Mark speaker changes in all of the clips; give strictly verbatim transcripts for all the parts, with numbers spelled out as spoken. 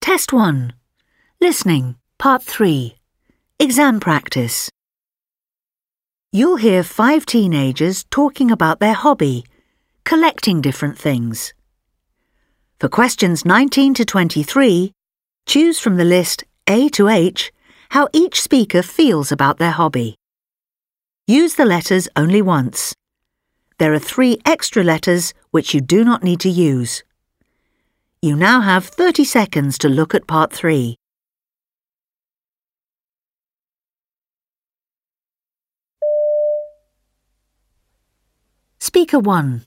Speaker 1: Test one. Listening, Part three. Exam practice. You'll hear five teenagers talking about their hobby, collecting different things. For questions nineteen to twenty-three, choose from the list A to H how each speaker feels about their hobby. Use the letters only once. There are three extra letters which you do not need to use. You now have thirty seconds to look at Part three. Speaker one.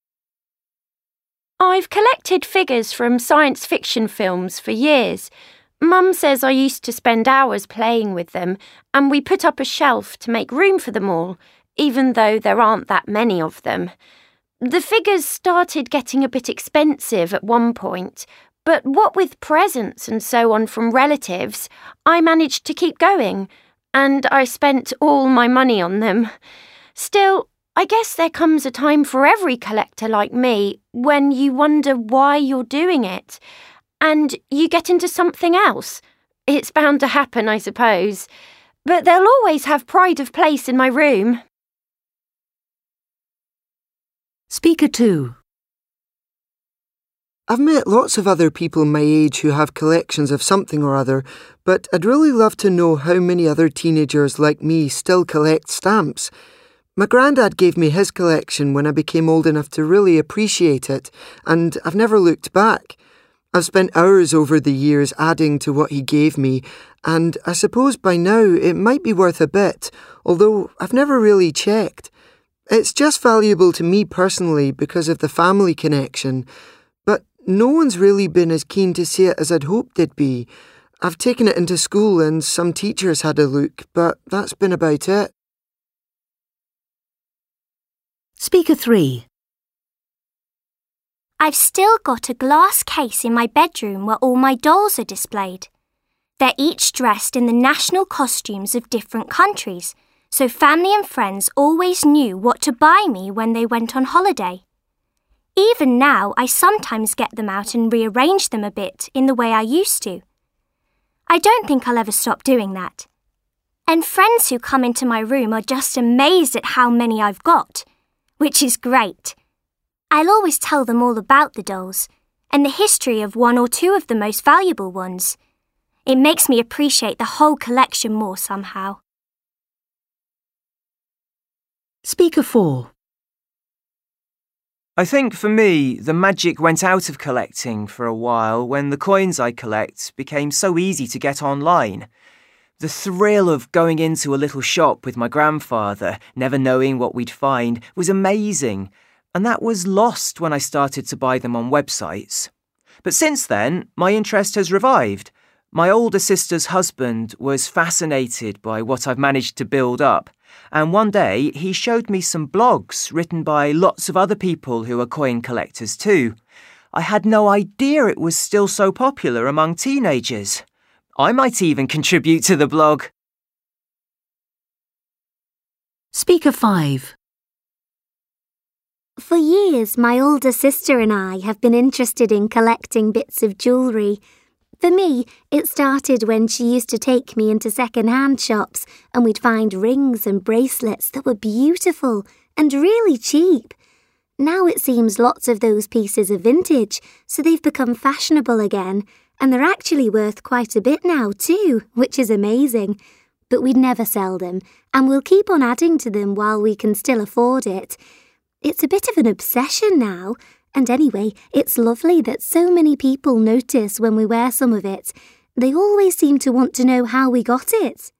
Speaker 2: I've collected figures from science fiction films for years. Mum says I used to spend hours playing with them, and we put up a shelf to make room for them all, even though there aren't that many of them. The figures started getting a bit expensive at one point, but what with presents and so on from relatives, I managed to keep going, and I spent all my money on them. Still, I guess there comes a time for every collector like me when you wonder why you're doing it, and you get into something else. It's bound to happen, I suppose, but they'll always have pride of place in my room.
Speaker 1: Speaker two.
Speaker 3: I've met lots of other people my age who have collections of something or other, but I'd really love to know how many other teenagers like me still collect stamps. My granddad gave me his collection when I became old enough to really appreciate it, and I've never looked back. I've spent hours over the years adding to what he gave me, and I suppose by now it might be worth a bit, although I've never really checked. It's just valuable to me personally because of the family connection, but no one's really been as keen to see it as I'd hoped they'd be. I've taken it into school and some teachers had a look, but that's been about it.
Speaker 1: Speaker three.
Speaker 4: I've still got a glass case in my bedroom where all my dolls are displayed. They're each dressed in the national costumes of different countries, so family and friends always knew what to buy me when they went on holiday. Even now, I sometimes get them out and rearrange them a bit in the way I used to. I don't think I'll ever stop doing that. And friends who come into my room are just amazed at how many I've got, which is great. I'll always tell them all about the dolls and the history of one or two of the most valuable ones. It makes me appreciate the whole collection more somehow.
Speaker 1: Speaker four.
Speaker 5: I think for me, the magic went out of collecting for a while when the coins I collect became so easy to get online. The thrill of going into a little shop with my grandfather, never knowing what we'd find, was amazing, and that was lost when I started to buy them on websites. But since then, my interest has revived. My older sister's husband was fascinated by what I've managed to build up, and one day he showed me some blogs written by lots of other people who are coin collectors too. I had no idea it was still so popular among teenagers. I might even contribute to the blog.
Speaker 1: Speaker five.
Speaker 6: For years, my older sister and I have been interested in collecting bits of jewellery. For me, it started when she used to take me into second-hand shops and we'd find rings and bracelets that were beautiful and really cheap. Now it seems lots of those pieces are vintage, so they've become fashionable again, and they're actually worth quite a bit now too, which is amazing. But we'd never sell them, and we'll keep on adding to them while we can still afford it. It's a bit of an obsession now. And anyway, it's lovely that so many people notice when we wear some of it. They always seem to want to know how we got it.